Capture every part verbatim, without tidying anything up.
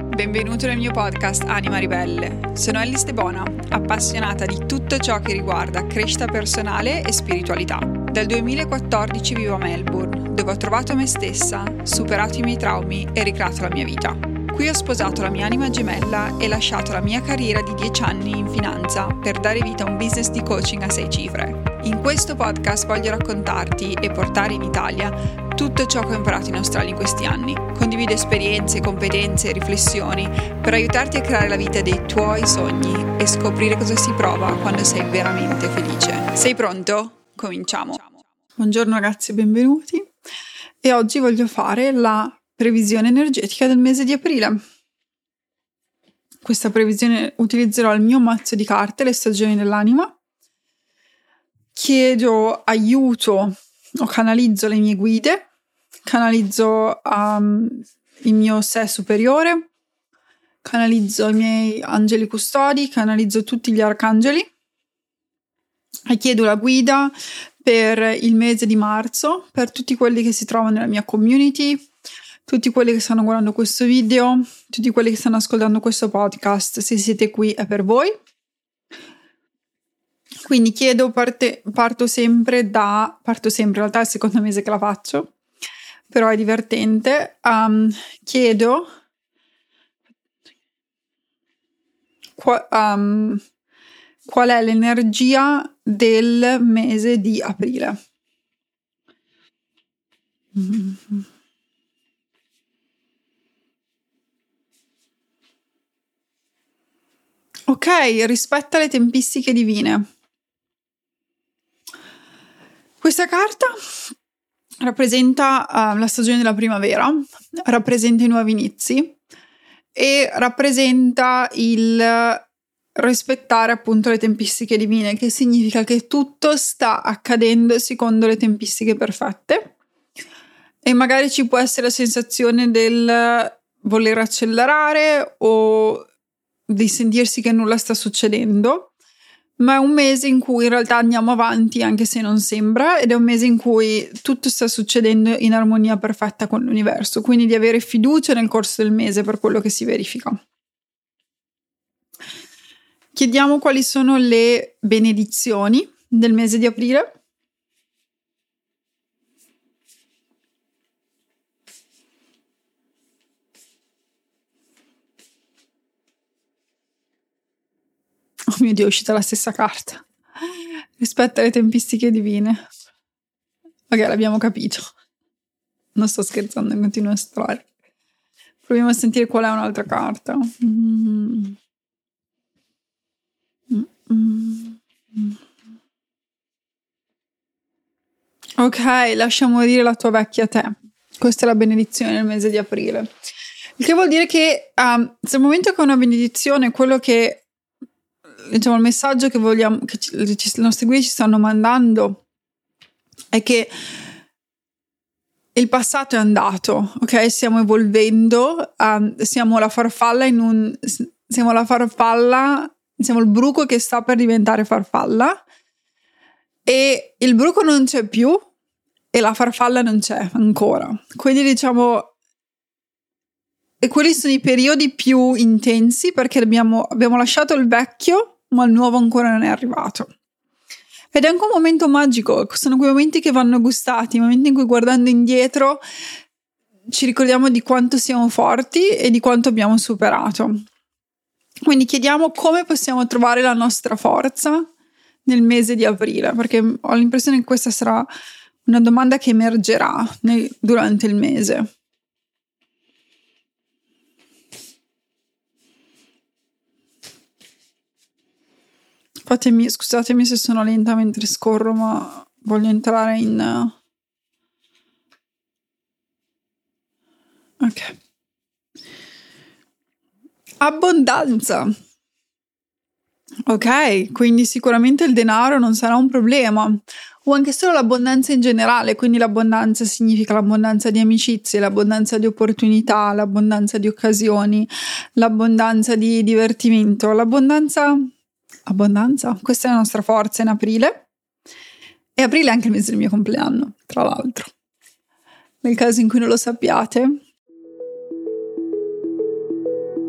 benvenuto nel mio podcast Anima Ribelle. Sono Ellie Stebona, appassionata di tutto ciò che riguarda crescita personale e spiritualità. Dal duemilaquattordici vivo a Melbourne, dove ho trovato me stessa, superato i miei traumi e ricreato la mia vita. Qui ho sposato la mia anima gemella e lasciato la mia carriera di dieci anni in finanza per dare vita a un business di coaching a sei cifre. In questo podcast voglio raccontarti e portare in Italia tutto ciò che ho imparato in Australia in questi anni. Condivido esperienze, competenze e riflessioni per aiutarti a creare la vita dei tuoi sogni e scoprire cosa si prova quando sei veramente felice. Sei pronto? Cominciamo! Buongiorno ragazzi, benvenuti. E oggi voglio fare la previsione energetica del mese di aprile. Questa previsione utilizzerò il mio mazzo di carte, le stagioni dell'anima. Chiedo aiuto o canalizzo le mie guide, canalizzo um, il mio sé superiore, canalizzo i miei angeli custodi, canalizzo tutti gli arcangeli e chiedo la guida per il mese di marzo, per tutti quelli che si trovano nella mia community, tutti quelli che stanno guardando questo video, tutti quelli che stanno ascoltando questo podcast. Se siete qui è per voi. Quindi chiedo, parte, parto sempre da, parto sempre, in realtà è il secondo mese che la faccio, però è divertente. Um, chiedo qua, um, qual è l'energia del mese di aprile. Mm-hmm. Ok, rispetta le tempistiche divine. Questa carta rappresenta uh, la stagione della primavera, rappresenta i nuovi inizi e rappresenta il rispettare appunto le tempistiche divine, che significa che tutto sta accadendo secondo le tempistiche perfette e magari ci può essere la sensazione del voler accelerare o di sentirsi che nulla sta succedendo. Ma è un mese in cui in realtà andiamo avanti anche se non sembra, ed è un mese in cui tutto sta succedendo in armonia perfetta con l'universo, quindi di avere fiducia nel corso del mese per quello che si verifica. Chiediamo quali sono le benedizioni del mese di aprile. Oh mio Dio, è uscita la stessa carta. Rispetta le tempistiche divine. Ok, l'abbiamo capito. Non sto scherzando, continuo a estrarre. Proviamo a sentire qual è un'altra carta. Mm. Mm-mm. Ok, lascia morire la tua vecchia te. Questa è la benedizione del mese di aprile. Il che vuol dire che um, se al momento che è una benedizione, quello che diciamo il messaggio che vogliamo, che ci, le nostre guide ci stanno mandando è che il passato è andato, ok? Stiamo evolvendo, um, siamo la farfalla in un siamo la farfalla, siamo il bruco che sta per diventare farfalla e il bruco non c'è più e la farfalla non c'è ancora. Quindi diciamo e quelli sono i periodi più intensi perché abbiamo, abbiamo lasciato il vecchio ma il nuovo ancora non è arrivato. Ed è anche un momento magico, sono quei momenti che vanno gustati, i momenti in cui guardando indietro ci ricordiamo di quanto siamo forti e di quanto abbiamo superato. Quindi chiediamo come possiamo trovare la nostra forza nel mese di aprile, perché ho l'impressione che questa sarà una domanda che emergerà nel, durante il mese. Fatemi, scusatemi se sono lenta mentre scorro, ma voglio entrare in... Ok. Abbondanza. Ok, quindi sicuramente il denaro non sarà un problema. O anche solo l'abbondanza in generale, quindi l'abbondanza significa l'abbondanza di amicizie, l'abbondanza di opportunità, l'abbondanza di occasioni, l'abbondanza di divertimento, l'abbondanza... Abbondanza, questa è la nostra forza in aprile e aprile è anche il mese del mio compleanno, tra l'altro, nel caso in cui non lo sappiate.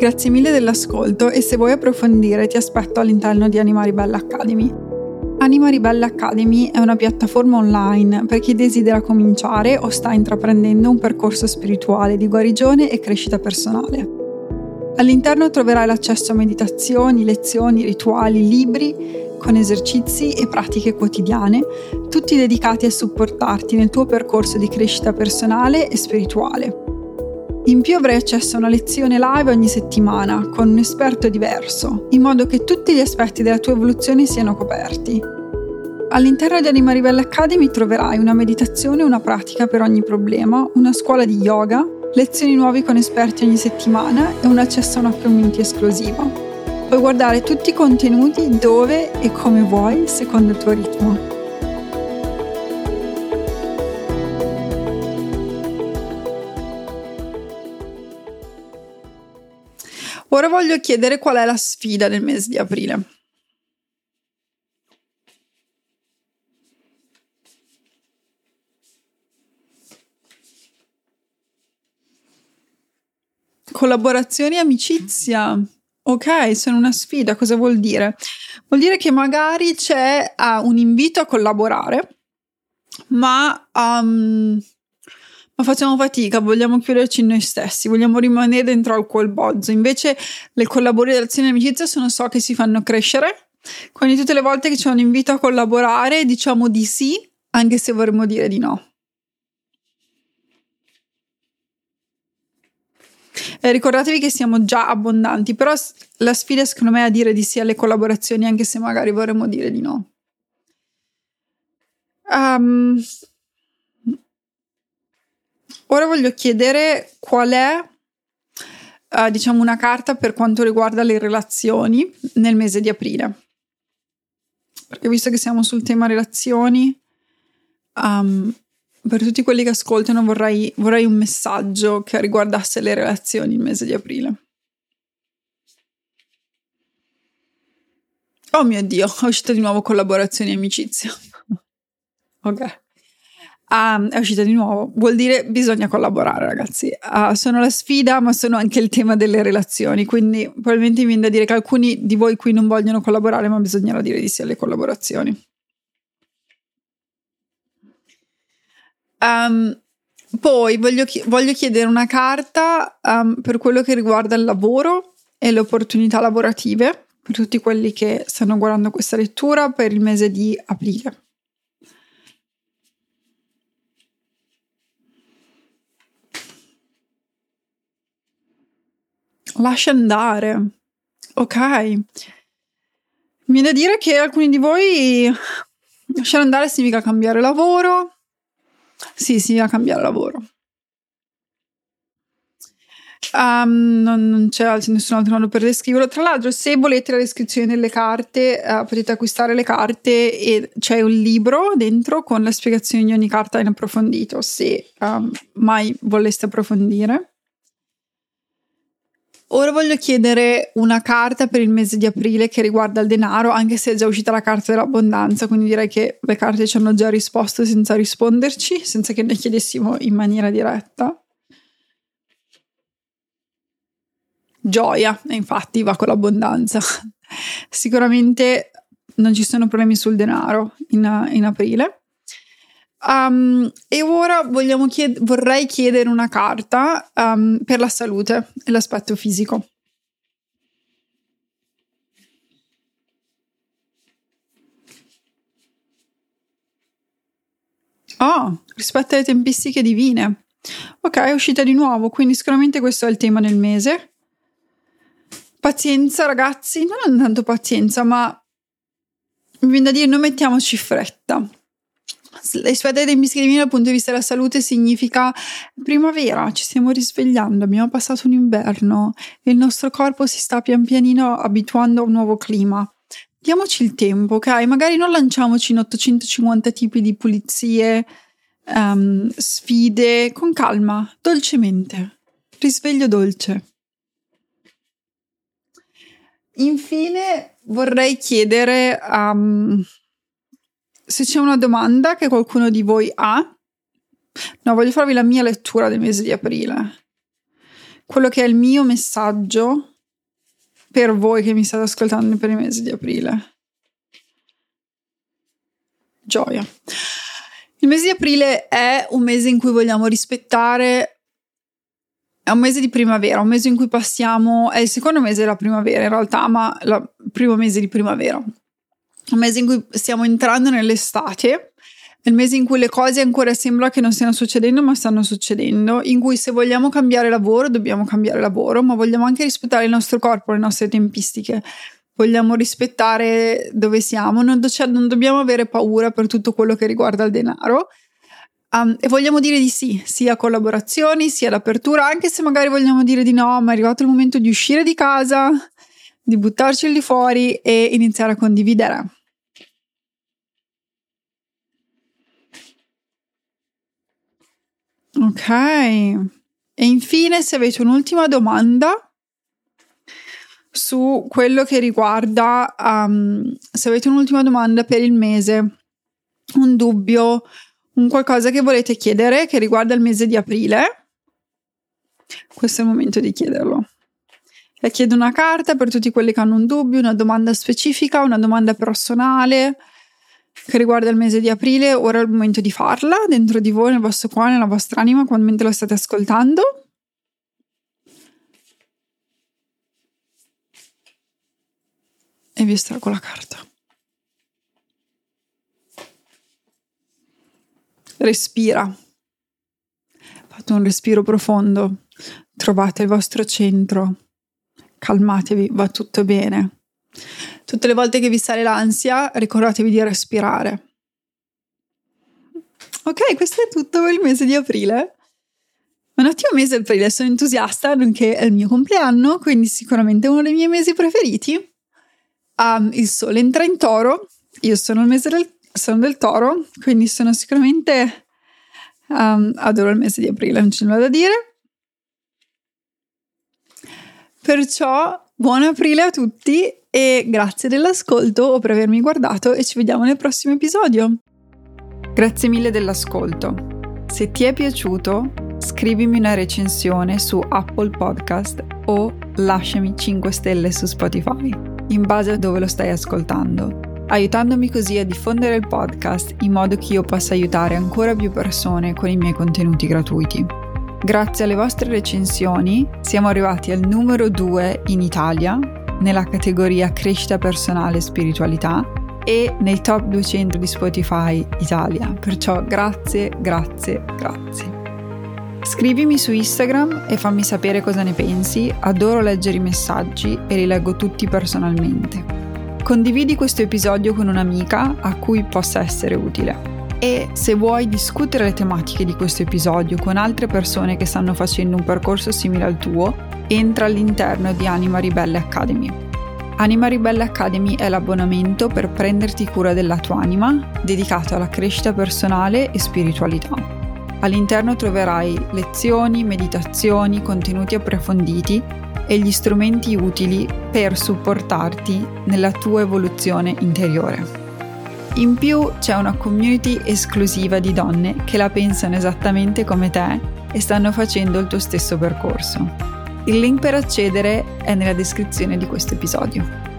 Grazie mille dell'ascolto e se vuoi approfondire ti aspetto all'interno di Anima Ribelle Academy. Anima Ribelle Academy è una piattaforma online per chi desidera cominciare o sta intraprendendo un percorso spirituale di guarigione e crescita personale. All'interno troverai l'accesso a meditazioni, lezioni, rituali, libri con esercizi e pratiche quotidiane, tutti dedicati a supportarti nel tuo percorso di crescita personale e spirituale. In più avrai accesso a una lezione live ogni settimana con un esperto diverso, in modo che tutti gli aspetti della tua evoluzione siano coperti. All'interno di Anima Ribelle Academy troverai una meditazione e una pratica per ogni problema, una scuola di yoga, lezioni nuove con esperti ogni settimana e un accesso a una community esclusiva. Puoi guardare tutti i contenuti dove e come vuoi, secondo il tuo ritmo. Ora voglio chiedere qual è la sfida del mese di aprile. Collaborazioni e amicizia. Ok, sono una sfida, cosa vuol dire? Vuol dire che magari c'è uh, un invito a collaborare, ma, um, ma facciamo fatica, vogliamo chiuderci in noi stessi, vogliamo rimanere dentro al quel bozzo. Invece le collaborazioni e amicizia sono so che si fanno crescere, quindi tutte le volte che c'è un invito a collaborare diciamo di sì, anche se vorremmo dire di no. Eh, ricordatevi che siamo già abbondanti, però la sfida secondo me è a dire di sì alle collaborazioni anche se magari vorremmo dire di no. Um, ora voglio chiedere qual è uh, diciamo una carta per quanto riguarda le relazioni nel mese di aprile, perché visto che siamo sul tema relazioni, um, per tutti quelli che ascoltano vorrei, vorrei un messaggio che riguardasse le relazioni il mese di aprile. Oh mio Dio, è uscita di nuovo collaborazioni e amicizia. Ok. Um, è uscita di nuovo. Vuol dire bisogna collaborare, ragazzi. Uh, sono la sfida, ma sono anche il tema delle relazioni. Quindi probabilmente mi viene da dire che alcuni di voi qui non vogliono collaborare, ma bisognerà dire di sì alle collaborazioni. Um, poi voglio, chi- voglio chiedere una carta um, per quello che riguarda il lavoro e le opportunità lavorative per tutti quelli che stanno guardando questa lettura per il mese di aprile. Lascia andare. Ok. Mi viene da dire che alcuni di voi lasciare andare significa cambiare lavoro. Sì, significa cambiare lavoro. Um, non, non c'è nessun altro modo per descriverlo. Tra l'altro, se volete la descrizione delle carte, uh, potete acquistare le carte e c'è un libro dentro con le spiegazioni di ogni carta in approfondito, se um, mai voleste approfondire. Ora voglio chiedere una carta per il mese di aprile che riguarda il denaro, anche se è già uscita la carta dell'abbondanza, quindi direi che le carte ci hanno già risposto senza risponderci, senza che ne chiedessimo in maniera diretta. Gioia, e infatti va con l'abbondanza. Sicuramente non ci sono problemi sul denaro in, in aprile. Um, e ora vogliamo chied- vorrei chiedere una carta um, per la salute e l'aspetto fisico. Oh, rispetto alle tempistiche divine. Ok, è uscita di nuovo, quindi sicuramente questo è il tema del mese. Pazienza, ragazzi, non tanto pazienza, ma mi viene da dire non mettiamoci fretta. Rispetto ai tempistiche divine dal punto di vista della salute significa primavera, ci stiamo risvegliando, abbiamo passato un inverno e il nostro corpo si sta pian pianino abituando a un nuovo clima. Diamoci il tempo, ok? Magari non lanciamoci in ottocentocinquanta tipi di pulizie, um, sfide, con calma, dolcemente. Risveglio dolce. Infine vorrei chiedere um, se c'è una domanda che qualcuno di voi ha. No, voglio farvi la mia lettura del mese di aprile. Quello che è il mio messaggio per voi che mi state ascoltando per il mese di aprile. Gioia. Il mese di aprile è un mese in cui vogliamo rispettare, è un mese di primavera, un mese in cui passiamo, è il secondo mese della primavera in realtà, ma il primo mese di primavera, un mese in cui stiamo entrando nell'estate. È il mese in cui le cose ancora sembra che non stiano succedendo, ma stanno succedendo, in cui se vogliamo cambiare lavoro, dobbiamo cambiare lavoro, ma vogliamo anche rispettare il nostro corpo, le nostre tempistiche, vogliamo rispettare dove siamo, non, do- cioè, non dobbiamo avere paura per tutto quello che riguarda il denaro, um, e vogliamo dire di sì, sia a collaborazioni, sia ad apertura, anche se magari vogliamo dire di no, ma è arrivato il momento di uscire di casa, di buttarci lì fuori e iniziare a condividere. Ok, e infine se avete un'ultima domanda su quello che riguarda, um, se avete un'ultima domanda per il mese, un dubbio, un qualcosa che volete chiedere che riguarda il mese di aprile, questo è il momento di chiederlo. E chiedo una carta per tutti quelli che hanno un dubbio, una domanda specifica, una domanda personale che riguarda il mese di aprile. Ora è il momento di farla dentro di voi, nel vostro cuore, nella vostra anima, quando mentre lo state ascoltando. E vi estraggo la carta. Respira. Fate un respiro profondo. Trovate il vostro centro. Calmatevi, va tutto bene. Tutte le volte che vi sale l'ansia, ricordatevi di respirare. Ok, questo è tutto per il mese di aprile. Un ottimo mese di aprile, sono entusiasta, nonché è il mio compleanno, quindi sicuramente uno dei miei mesi preferiti. Um, il sole entra in Toro, io sono il mese del, sono del Toro, quindi sono sicuramente um, adoro il mese di aprile, non c'è nulla da dire. Perciò buon aprile a tutti e grazie dell'ascolto o per avermi guardato e ci vediamo nel prossimo episodio. Grazie mille dell'ascolto. Se ti è piaciuto, scrivimi una recensione su Apple Podcast o lasciami cinque stelle su Spotify, in base a dove lo stai ascoltando, aiutandomi così a diffondere il podcast in modo che io possa aiutare ancora più persone con i miei contenuti gratuiti. Grazie alle vostre recensioni siamo arrivati al numero due in Italia nella categoria crescita personale e spiritualità e nei top duecento di Spotify Italia, perciò grazie, grazie, grazie. Scrivimi su Instagram e fammi sapere cosa ne pensi, adoro leggere i messaggi e li leggo tutti personalmente. Condividi questo episodio con un'amica a cui possa essere utile. E se vuoi discutere le tematiche di questo episodio con altre persone che stanno facendo un percorso simile al tuo, entra all'interno di Anima Ribelle Academy. Anima Ribelle Academy è l'abbonamento per prenderti cura della tua anima, dedicato alla crescita personale e spiritualità. All'interno troverai lezioni, meditazioni, contenuti approfonditi e gli strumenti utili per supportarti nella tua evoluzione interiore. In più c'è una community esclusiva di donne che la pensano esattamente come te e stanno facendo il tuo stesso percorso. Il link per accedere è nella descrizione di questo episodio.